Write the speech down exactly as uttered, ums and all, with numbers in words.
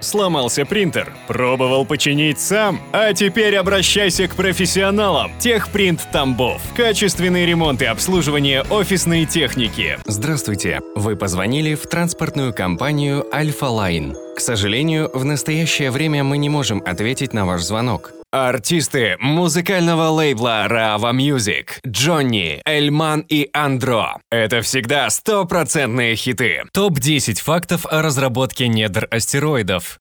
Сломался принтер? Пробовал починить сам? А теперь обращайся к профессионалам. Техпринт Тамбов. Качественный ремонт и обслуживание офисной техники. Здравствуйте. Вы позвонили в транспортную компанию Альфа Лайн. К сожалению, в настоящее время мы не можем ответить на ваш звонок. Артисты музыкального лейбла Raava Music, Джонни, Эльман и Андро. Это всегда стопроцентные хиты. топ десять фактов о разработке недр астероидов.